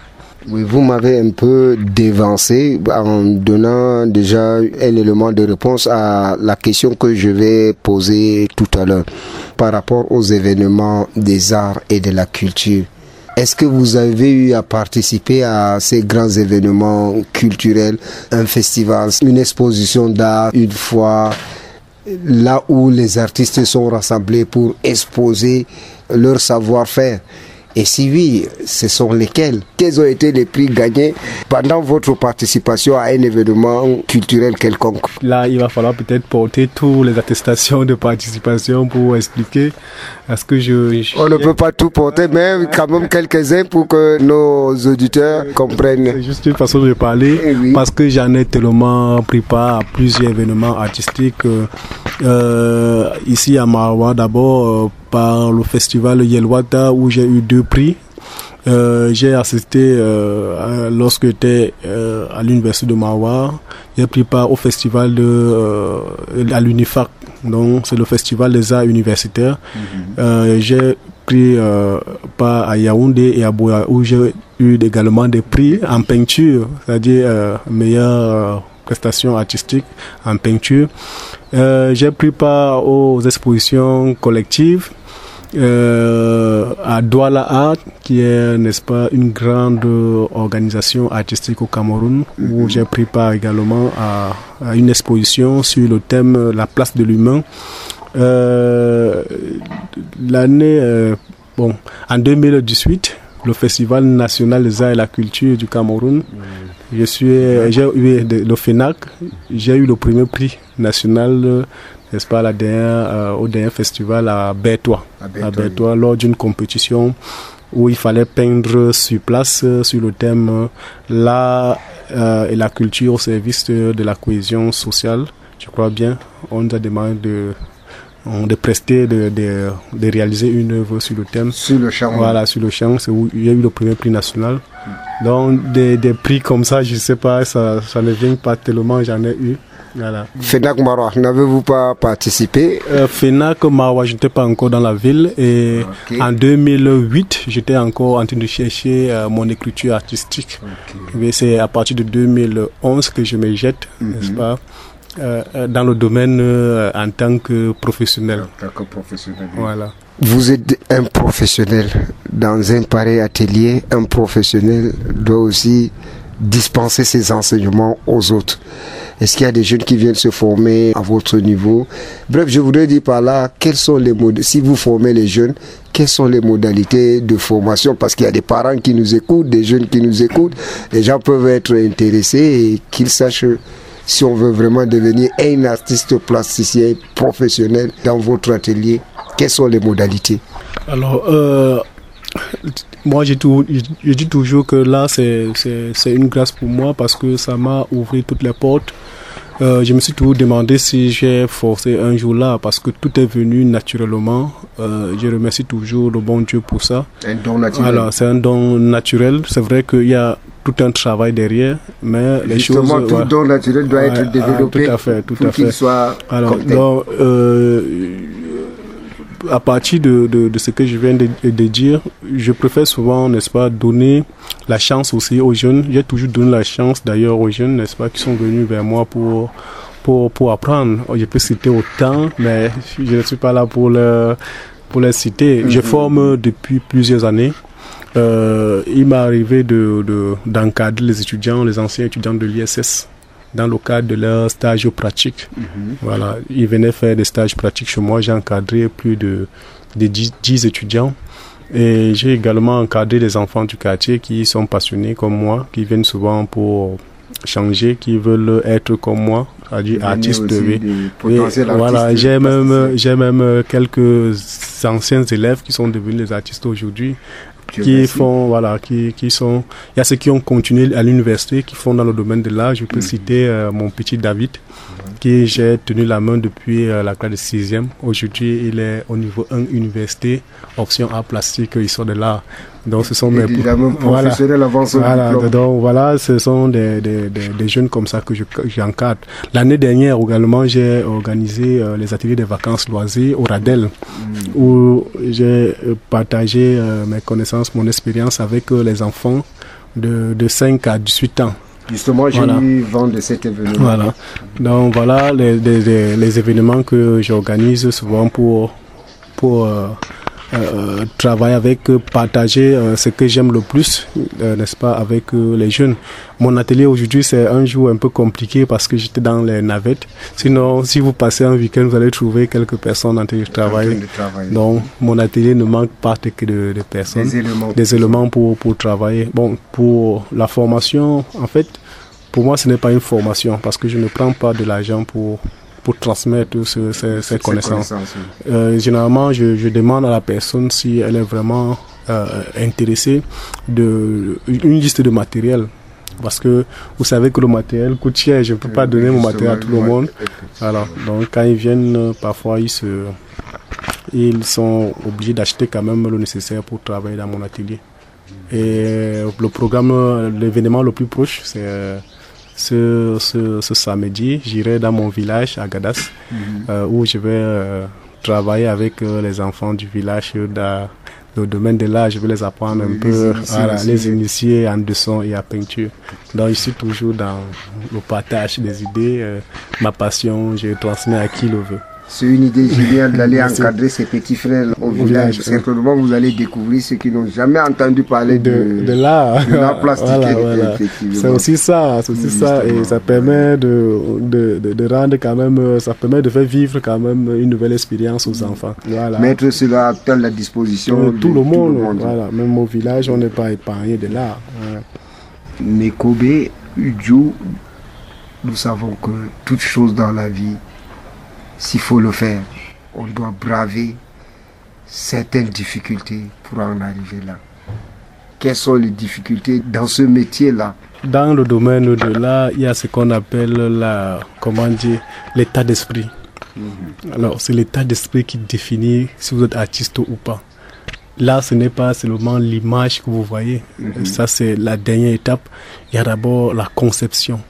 Oui, vous m'avez un peu dévancé en donnant déjà un élément de réponse à la question que je vais poser tout à l'heure par rapport aux événements des arts et de la culture. Est-ce que vous avez eu à participer à ces grands événements culturels, un festival, une exposition d'art, une fois, là où les artistes sont rassemblés pour exposer leur savoir-faire? Et si oui, ce sont lesquels? Quels ont été les prix gagnés pendant votre participation à un événement culturel quelconque? Là, il va falloir peut-être porter toutes les attestations de participation pour expliquer. Est-ce que on ne peut pas tout porter, mais quand même quelques-uns pour que nos auditeurs comprennent. C'est juste une façon de parler, oui. Parce que j'en ai tellement pris part à plusieurs événements artistiques. Ici à Maroua, d'abord par le festival Yelwata où j'ai eu 2 prix. J'ai assisté lorsque j'étais à l'université de Maroua. J'ai pris part au festival à l'UNIFAC, donc c'est le festival des arts universitaires. J'ai pris part à Yaoundé et à Boya où j'ai eu également des prix en peinture, c'est-à-dire meilleure prestation artistique en peinture. J'ai pris part aux expositions collectives à Douala Art, qui est, n'est-ce pas, une grande organisation artistique au Cameroun, où j'ai pris part également à une exposition sur le thème la place de l'humain. En 2018, le Festival national des arts et la culture du Cameroun. J'ai eu le FENAC, j'ai eu le premier prix national, n'est-ce pas, au dernier festival à Bertois, lors d'une compétition où il fallait peindre sur place sur le thème l'art et la culture au service de la cohésion sociale. Je crois bien, on nous a demandé de prester, de réaliser une œuvre sur le thème. Sur le champ. Voilà, sur le champ, c'est où il y a eu le premier prix national. Donc, des prix comme ça, je ne sais pas, ça ne vient pas tellement, j'en ai eu. Voilà. FENAC Maroua, n'avez-vous pas participé? FENAC Maroua, je n'étais pas encore dans la ville. Et en 2008, j'étais encore en train de chercher mon écriture artistique. Mais c'est à partir de 2011 que je me jette, n'est-ce pas, dans le domaine en tant que professionnel. Voilà. Vous êtes un professionnel dans un pareil atelier. Un professionnel doit aussi dispenser ses enseignements aux autres. Est-ce qu'il y a des jeunes qui viennent se former à votre niveau? Bref, je voudrais dire par là, si vous formez les jeunes, quelles sont les modalités de formation? Parce qu'il y a des parents qui nous écoutent, des jeunes qui nous écoutent. Les gens peuvent être intéressés et qu'ils sachent si on veut vraiment devenir un artiste plasticien professionnel dans votre atelier. Quelles sont les modalités? Alors, moi, je dis toujours que là, c'est une grâce pour moi parce que ça m'a ouvert toutes les portes. Je me suis toujours demandé si j'ai forcé un jour là parce que tout est venu naturellement. Je remercie toujours le bon Dieu pour ça. Un don naturel. Voilà, c'est un don naturel. C'est vrai qu'il y a tout un travail derrière, mais les choses... Justement, tout don naturel doit être développé pour qu'il soit compté. Donc, à partir de ce que je viens de dire, je préfère souvent, n'est-ce pas, donner la chance aussi aux jeunes. J'ai toujours donné la chance d'ailleurs aux jeunes, n'est-ce pas, qui sont venus vers moi pour apprendre. Je peux citer autant, mais je ne suis pas là pour les citer. Je forme depuis plusieurs années. Il m'est arrivé d'encadrer les étudiants, les anciens étudiants de l'ISS, dans le cadre de leur stage pratique. Voilà, ils venaient faire des stages pratiques chez moi. J'ai encadré plus de 10 étudiants. Et j'ai également encadré des enfants du quartier qui sont passionnés comme moi, qui viennent souvent pour changer, qui veulent être comme moi, c'est-à-dire artistes de vie. Voilà, j'ai même quelques anciens élèves qui sont devenus des artistes aujourd'hui. Il y a ceux qui ont continué à l'université, qui font dans le domaine de l'art. Je peux citer mon petit David, qui j'ai tenu la main depuis la classe de 6e. Aujourd'hui, il est au niveau 1 université, option art plastique, histoire de l'art. Donc, ce sont mes professionnels avant son diplôme. Donc, voilà, ce sont des jeunes comme ça que j'encadre. L'année dernière, également, j'ai organisé les ateliers de vacances loisirs au Radel, où j'ai partagé mes connaissances, mon expérience avec les enfants de 5 à 18 ans. Justement, j'ai eu vent de cet événement. Voilà. Donc voilà les événements que j'organise souvent pour travailler avec, partager ce que j'aime le plus, n'est-ce pas, avec les jeunes. Mon atelier aujourd'hui, c'est un jour un peu compliqué parce que j'étais dans les navettes. Sinon, si vous passez un week-end, vous allez trouver quelques personnes en train de travailler. Donc, mon atelier ne manque pas que de personnes, des éléments pour travailler. Bon, pour la formation, en fait, pour moi, ce n'est pas une formation parce que je ne prends pas de l'argent pour transmettre ces connaissances. Généralement, je demande à la personne si elle est vraiment intéressée une liste de matériel. Parce que vous savez que le matériel coûte cher, je ne peux pas donner mon matériel à tout le monde. Alors, donc quand ils viennent, parfois ils sont obligés d'acheter quand même le nécessaire pour travailler dans mon atelier. Et l'événement le plus proche, c'est ce samedi, j'irai dans mon village à Gadas, où je vais travailler avec les enfants du village dans le domaine de l'art. Je vais les apprendre un peu, les initier en dessin et en peinture. Donc je suis toujours dans le partage des idées, ma passion, je transmets à qui le veut. C'est une idée géniale d'aller encadrer ses petits frères au village. Certainement, vous allez découvrir ceux qui n'ont jamais entendu parler de l'art plastique. Voilà. C'est aussi ça, et ça permet de rendre quand même, ça permet de faire vivre quand même une nouvelle expérience aux enfants. Voilà. Mettre cela à la disposition de tout le monde. Voilà. Même au village, on n'est pas épargné de l'art. Voilà. Mais Kobe, Udjo, nous savons que toute chose dans la vie, s'il faut le faire, on doit braver certaines difficultés pour en arriver là. Quelles sont les difficultés dans ce métier-là? Dans le domaine de l'art, il y a ce qu'on appelle l'état d'esprit. Alors, c'est l'état d'esprit qui définit si vous êtes artiste ou pas. Là, ce n'est pas seulement l'image que vous voyez. Ça, c'est la dernière étape. Il y a d'abord la conception.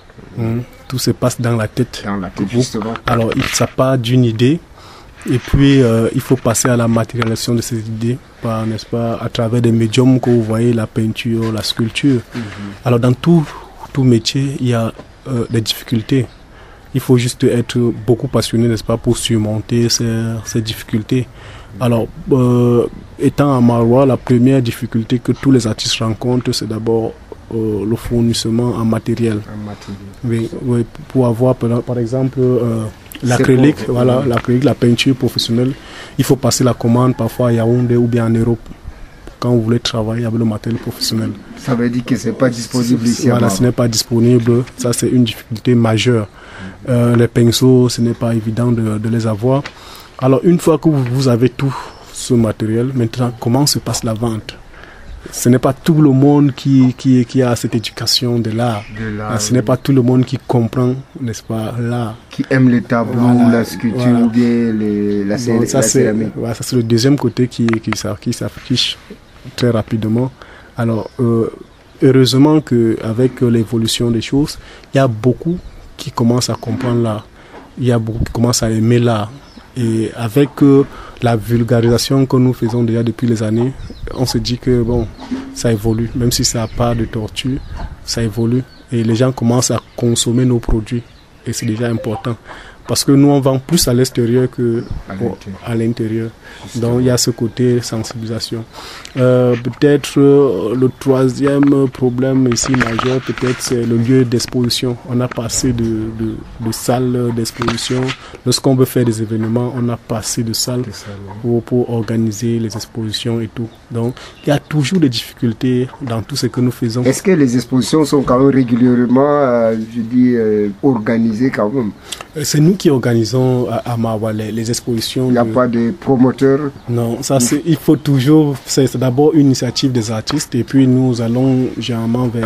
Tout se passe dans la tête. Justement. Alors, ça part d'une idée, et puis il faut passer à la matérialisation de ces idées, n'est-ce pas, à travers des médiums que vous voyez, la peinture, la sculpture. Alors, dans tout métier, il y a des difficultés. Il faut juste être beaucoup passionné, n'est-ce pas, pour surmonter ces difficultés. Alors, étant à Maroua, la première difficulté que tous les artistes rencontrent, c'est d'abord le fournissement en matériel. Oui, pour avoir par exemple l'acrylique, l'acrylique, la peinture professionnelle, il faut passer la commande parfois à Yaoundé ou bien en Europe quand vous voulez travailler avec le matériel professionnel. Ça veut dire que ce n'est pas disponible ici. Voilà, ce n'est pas disponible. Ça, c'est une difficulté majeure. Les pinceaux, ce n'est pas évident de les avoir. Alors, une fois que vous avez tout ce matériel, maintenant, comment se passe la vente? Ce n'est pas tout le monde qui a cette éducation de l'art. Ce n'est pas tout le monde qui comprend, n'est-ce pas, l'art. Qui aime les tableaux, la sculpture ou bien la céramique. Ça, c'est le deuxième côté qui s'affiche très rapidement. Alors, heureusement qu'avec l'évolution des choses, il y a beaucoup qui commencent à comprendre l'art. Il y a beaucoup qui commencent à aimer l'art. Et avec la vulgarisation que nous faisons déjà depuis les années, on se dit que bon, ça évolue. Même si ça n'a pas de torture, ça évolue. Et les gens commencent à consommer nos produits. Et c'est déjà important. Parce que nous, on vend plus à l'extérieur qu'à l'intérieur. Donc, il y a ce côté sensibilisation. Peut-être le troisième problème ici majeur, peut-être, c'est le lieu d'exposition. On n'a pas assez de salles d'exposition. Lorsqu'on veut faire des événements, on n'a pas assez de salles pour organiser les expositions et tout. Donc, il y a toujours des difficultés dans tout ce que nous faisons. Est-ce que les expositions sont quand même régulièrement, organisées quand même? C'est nous qui organisons à Maroua les expositions. Il n'y a pas de promoteurs? Non, ça il faut toujours, c'est d'abord une initiative des artistes et puis nous allons généralement vers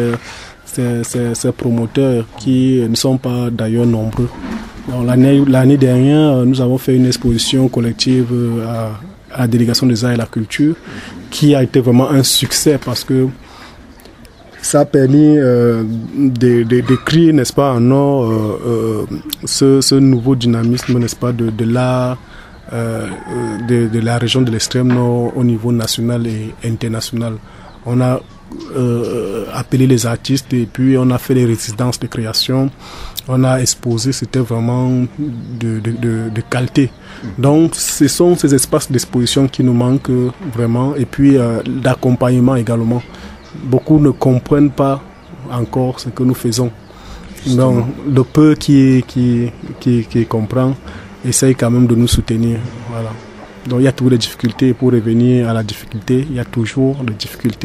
ces promoteurs qui ne sont pas d'ailleurs nombreux. L'année dernière, nous avons fait une exposition collective à la délégation des arts et la culture qui a été vraiment un succès parce que ça a permis d'écrire, n'est-ce pas, en or ce nouveau dynamisme, n'est-ce pas, de l'art de la région de l'extrême nord au niveau national et international. On a appelé les artistes et puis on a fait les résidences de création. On a exposé, c'était vraiment de qualité. Donc, ce sont ces espaces d'exposition qui nous manquent vraiment, et puis d'accompagnement également. Beaucoup ne comprennent pas encore ce que nous faisons. Justement. Donc, le peu qui comprend essaye quand même de nous soutenir. Voilà. Donc, il y a toujours des difficultés. Pour revenir à la difficulté, il y a toujours des difficultés.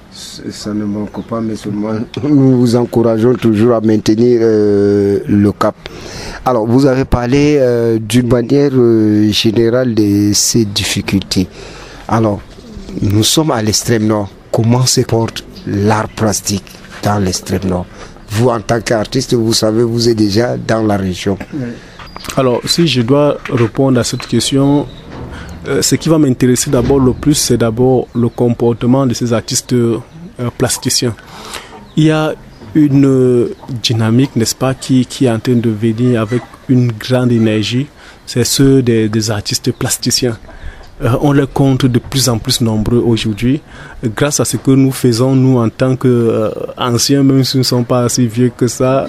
Ça ne manque pas, mais seulement nous vous encourageons toujours à maintenir le cap. Alors, vous avez parlé d'une manière générale de ces difficultés. Alors, nous sommes à l'extrême nord. Comment se porte l'art plastique dans l'extrême nord? Vous, en tant qu'artiste, vous savez, vous êtes déjà dans la région. Alors, si je dois répondre à cette question, ce qui va m'intéresser d'abord le plus, c'est d'abord le comportement de ces artistes plasticiens. Il y a une dynamique, n'est-ce pas, qui est en train de venir avec une grande énergie. C'est ceux des artistes plasticiens. On les compte de plus en plus nombreux aujourd'hui, grâce à ce que nous faisons, nous, en tant qu'anciens, même si nous ne sommes pas assez vieux que ça.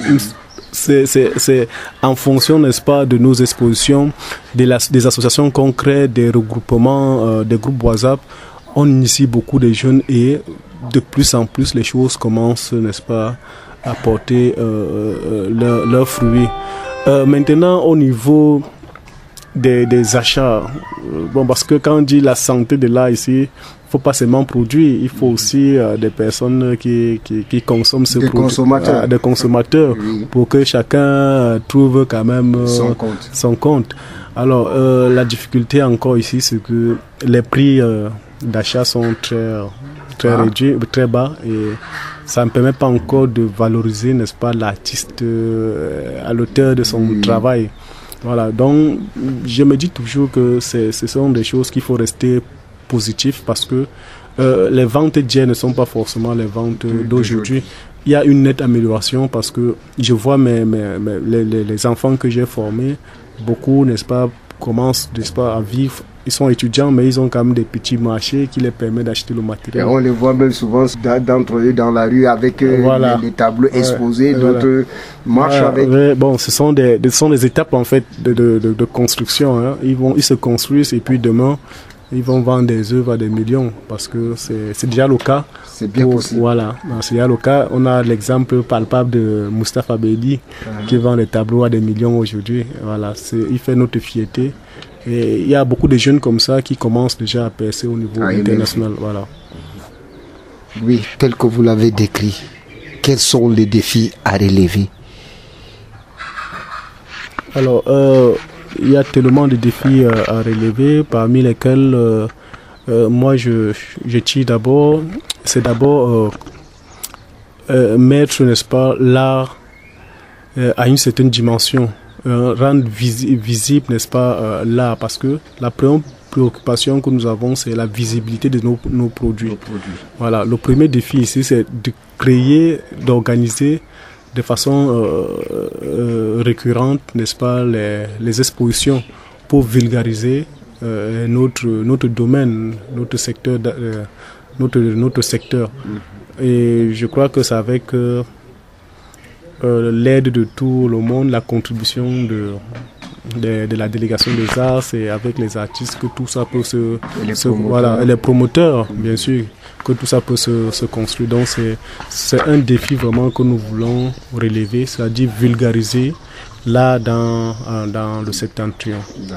C'est en fonction, n'est-ce pas, de nos expositions, des associations qu'on crée, des regroupements, des groupes WhatsApp. On initie beaucoup de jeunes et de plus en plus les choses commencent, n'est-ce pas, à porter leurs fruits. Maintenant, au niveau des achats, bon, parce que quand on dit la santé de l'art ici, il ne faut pas seulement produire, il faut aussi des personnes qui consomment ce produit, des consommateurs, oui, pour que chacun trouve quand même son compte. Alors, la difficulté encore ici, c'est que les prix d'achat sont très réduits, très bas, et ça ne permet pas encore de valoriser, n'est-ce pas, l'artiste à l'auteur de son travail. Voilà, donc je me dis toujours que ce sont des choses qu'il faut rester positif, parce que les ventes d'hier ne sont pas forcément les ventes d'aujourd'hui. Il y a une nette amélioration, parce que je vois les enfants que j'ai formés, beaucoup, n'est-ce pas, commencent, n'est-ce pas, à vivre. Ils sont étudiants, mais ils ont quand même des petits marchés qui les permettent d'acheter le matériel. Et on les voit même souvent d'entre eux dans la rue avec les tableaux exposés, d'autres marchent avec. Bon, ce sont des étapes en fait de construction. Hein. Ils se construisent et puis demain, ils vont vendre des œuvres à des millions, parce que c'est déjà le cas. C'est bien possible. Voilà, c'est déjà le cas. On a l'exemple palpable de Moustapha Beydi qui vend des tableaux à des millions aujourd'hui. Voilà, il fait notre fierté. Et il y a beaucoup de jeunes comme ça qui commencent déjà à percer au niveau international. Voilà. Oui, tel que vous l'avez décrit, quels sont les défis à relever? Alors, il y a tellement de défis à relever, parmi lesquels moi je tire d'abord, c'est d'abord mettre, n'est-ce pas, l'art à une certaine dimension. Rendre visible, n'est-ce pas, l'art, parce que la première préoccupation que nous avons, c'est la visibilité de nos produits. Voilà, le premier défi ici, c'est de créer, d'organiser de façon récurrente, n'est-ce pas, les expositions pour vulgariser notre domaine, notre secteur, notre secteur. Et je crois que c'est avec l'aide de tout le monde, la contribution de la délégation des arts, c'est avec les artistes que tout ça peut et les promoteurs, bien sûr, que tout ça peut se construire. Donc c'est un défi vraiment que nous voulons relever, c'est-à-dire vulgariser là dans le septentrion.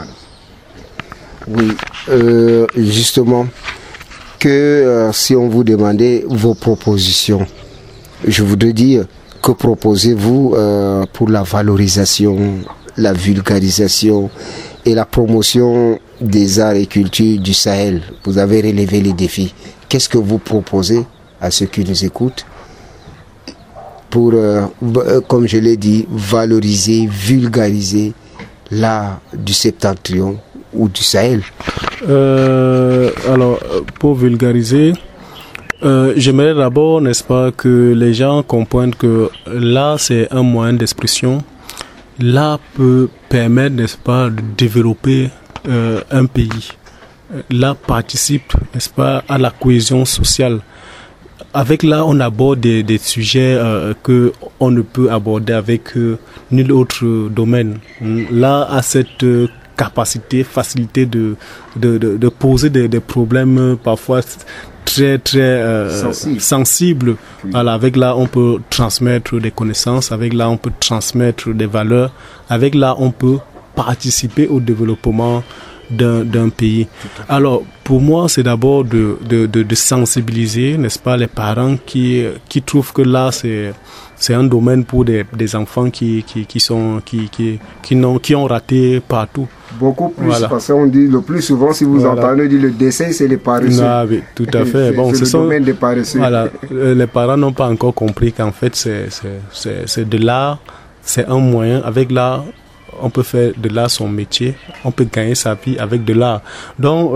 Oui, justement, que si on vous demandait vos propositions, je voudrais dire, que proposez-vous pour la valorisation, la vulgarisation et la promotion des arts et cultures du Sahel? Vous avez relevé les défis. Qu'est-ce que vous proposez à ceux qui nous écoutent pour, comme je l'ai dit, valoriser, vulgariser l'art du septentrion ou du Sahel? Alors, pour vulgariser, j'aimerais d'abord, n'est-ce pas, que les gens comprennent que l'art, c'est un moyen d'expression. L'art peut permettre, n'est-ce pas, de développer un pays. L'art participe, n'est-ce pas, à la cohésion sociale. avec là, on aborde des sujets que on ne peut aborder avec nul autre domaine. Là, à cette capacité, facilité de poser des problèmes parfois très sensibles. Oui. Voilà, avec là, on peut transmettre des connaissances, avec là, on peut transmettre des valeurs, avec là, on peut participer au développement d'un pays. Alors, pour moi, c'est d'abord de sensibiliser, n'est-ce pas, les parents qui trouvent que là, c'est un domaine pour des enfants qui ont raté partout. Beaucoup plus, voilà. Parce qu'on dit le plus souvent, si vous entendez dire le dessin, c'est les paresseux. Ah, oui, tout à fait. Bon, c'est le domaine des paresseux. Voilà, les parents n'ont pas encore compris qu'en fait, c'est de l'art, c'est un moyen. Avec l'art, on peut faire de l'art son métier, on peut gagner sa vie avec de l'art. Donc,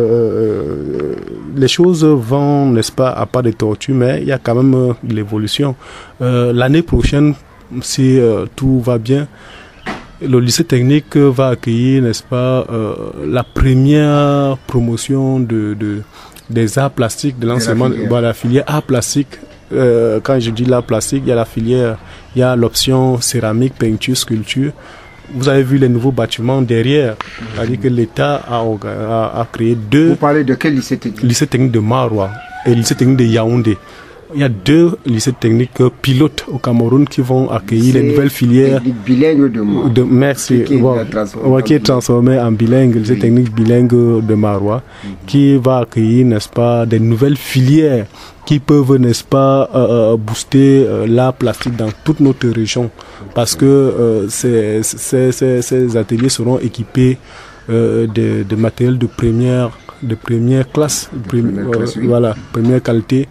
les choses vont, n'est-ce pas, à pas de tortue, mais il y a quand même l'évolution. L'année prochaine, si tout va bien, le lycée technique va accueillir, n'est-ce pas, la première promotion des arts plastiques, de l'enseignement de la filière arts plastiques. Quand je dis l'art plastique, il y a la filière, il y a l'option céramique, peinture, sculpture. Vous avez vu les nouveaux bâtiments derrière. C'est-à-dire que l'État a créé 2... Vous parlez de quel lycée technique? Lycée technique de Maroua et lycée technique de Yaoundé. Il y a 2 lycées techniques pilotes au Cameroun qui vont accueillir les nouvelles filières. Bilingue de Maroua. Merci. Qui est transformé en bilingue, lycée technique bilingue de Maroua, qui va accueillir, n'est-ce pas, des nouvelles filières qui peuvent, n'est-ce pas, booster l'art plastique dans toute notre région. Parce que ces ateliers seront équipés de matériel de première classe, voilà, première qualité.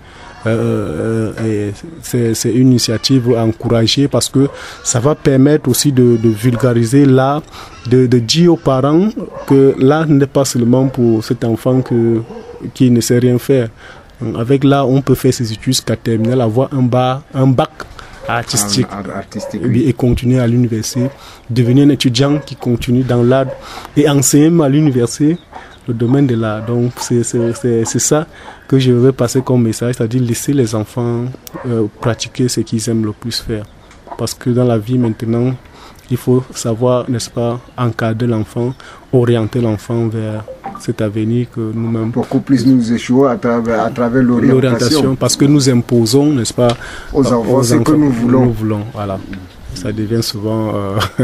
Et c'est une initiative à encourager parce que ça va permettre aussi de vulgariser l'art, de dire aux parents que l'art n'est pas seulement pour cet enfant qui ne sait rien faire. Avec l'art, on peut faire ses études jusqu'à terminale, avoir un bac artistique oui. Et continuer à l'université, devenir un étudiant qui continue dans l'art et enseigner à l'université le domaine de l'art. Donc c'est ça que je veux passer comme message, c'est-à-dire laisser les enfants pratiquer ce qu'ils aiment le plus faire. Parce que dans la vie maintenant, il faut savoir, n'est-ce pas, encadrer l'enfant, orienter l'enfant vers cet avenir que nous-mêmes... Beaucoup plus nous échouons à travers l'orientation. Parce que nous imposons, n'est-ce pas, aux enfants ce que nous voulons. Voilà. Ça devient souvent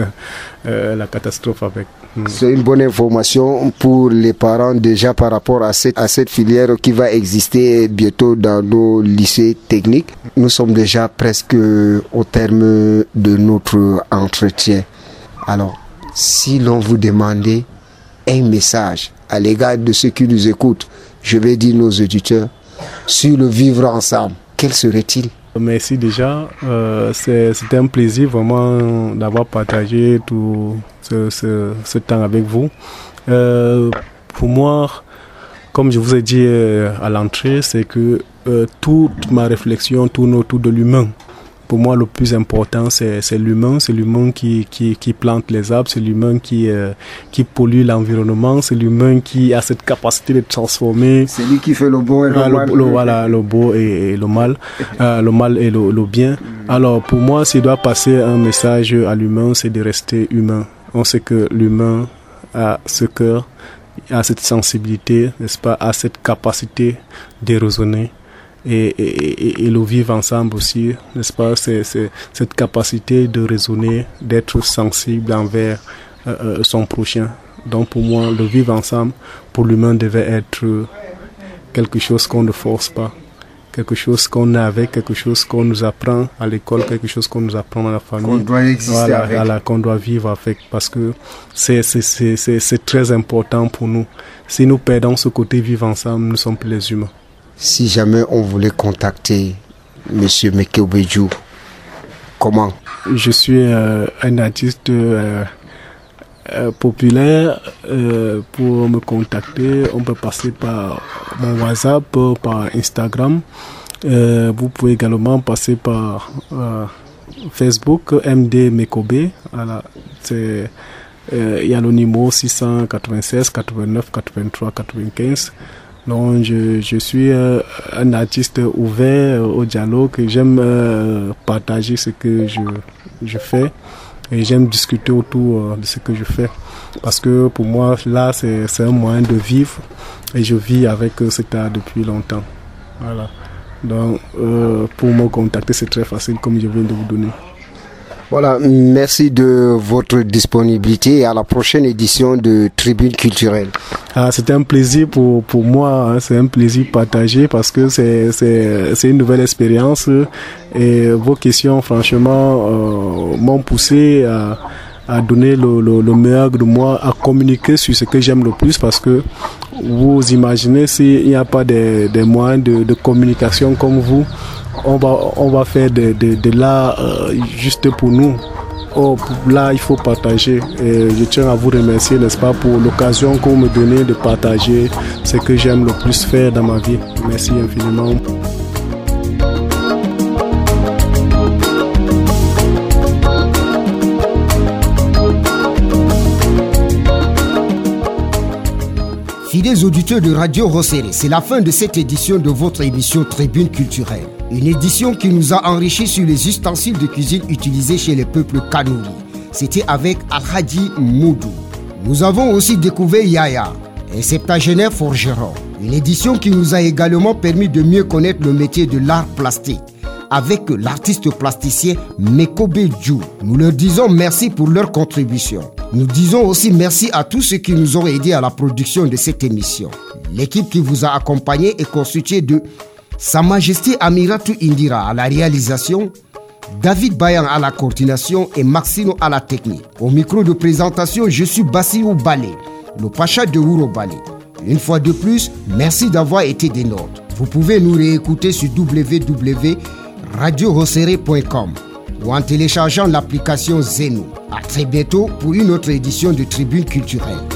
la catastrophe avec. C'est une bonne information pour les parents déjà par rapport à cette filière qui va exister bientôt dans nos lycées techniques. Nous sommes déjà presque au terme de notre entretien. Alors, si l'on vous demandait un message à l'égard de ceux qui nous écoutent, je vais dire nos auditeurs, sur le vivre ensemble, quel serait-il? Merci déjà, c'était un plaisir vraiment d'avoir partagé tout ce temps avec vous. Pour moi, comme je vous ai dit à l'entrée, c'est que toute ma réflexion tourne autour de l'humain. Pour moi, le plus important, c'est l'humain. C'est l'humain qui plante les arbres, c'est l'humain qui pollue l'environnement, c'est l'humain qui a cette capacité de transformer. C'est lui qui fait le bon et le mal. Voilà, le beau et le mal, le mal et le bien. Alors, pour moi, s'il doit passer un message à l'humain, c'est de rester humain. On sait que l'humain a ce cœur, a cette sensibilité, n'est-ce pas, a cette capacité de raisonner. Et le vivre ensemble aussi, n'est-ce pas, c'est cette capacité de raisonner, d'être sensible envers son prochain. Donc pour moi, le vivre ensemble, pour l'humain, devait être quelque chose qu'on ne force pas, quelque chose qu'on a avec, quelque chose qu'on nous apprend à l'école, quelque chose qu'on nous apprend dans la famille. Qu'on doit exister avec. Voilà, qu'on doit vivre avec, parce que c'est très important pour nous. Si nous perdons ce côté vivre ensemble, nous ne sommes plus les humains. Si jamais on voulait contacter M. Meké Obedjou, comment? Je suis un artiste populaire. Pour me contacter, on peut passer par mon WhatsApp, par Instagram. Vous pouvez également passer par Facebook, MD Mekobe. Voilà, il y a le numéro 696 89 83 95. Donc je suis un artiste ouvert au dialogue. J'aime partager ce que je fais et j'aime discuter autour de ce que je fais. Parce que pour moi, là, c'est un moyen de vivre et je vis avec cet art depuis longtemps. Voilà. Donc, pour me contacter, c'est très facile, comme je viens de vous donner. Voilà, merci de votre disponibilité et à la prochaine édition de Tribune Culturelle. C'était un plaisir pour moi, hein, c'est un plaisir partagé parce que c'est une nouvelle expérience et vos questions, franchement, m'ont poussé à donner le meilleur de moi, à communiquer sur ce que j'aime le plus parce que vous imaginez s'il n'y a pas des moyens de communication comme vous, on va faire de l'art juste pour nous. Là, il faut partager. Et je tiens à vous remercier, n'est-ce pas, pour l'occasion que vous me donnez de partager ce que j'aime le plus faire dans ma vie. Merci infiniment. Fidèles auditeurs de Radio Rosséré, c'est la fin de cette édition de votre émission Tribune Culturelle. Une édition qui nous a enrichis sur les ustensiles de cuisine utilisés chez les peuples Kanuri. C'était avec Alhaji Moudou. Nous avons aussi découvert Yaya, un septagénaire forgeron. Une édition qui nous a également permis de mieux connaître le métier de l'art plastique avec l'artiste plasticien Mekobe Djou. Nous leur disons merci pour leur contribution. Nous disons aussi merci à tous ceux qui nous ont aidés à la production de cette émission. L'équipe qui vous a accompagné est constituée de Sa Majesté Amiratou Indira à la réalisation, David Bayan à la coordination et Maxino à la technique. Au micro de présentation, je suis Bassirou Balé, le Pacha de Ouro Balé. Une fois de plus, merci d'avoir été des nôtres. Vous pouvez nous réécouter sur www.radiorosséré.com ou en téléchargeant l'application Zeno. À très bientôt pour une autre édition de Tribune Culturelle.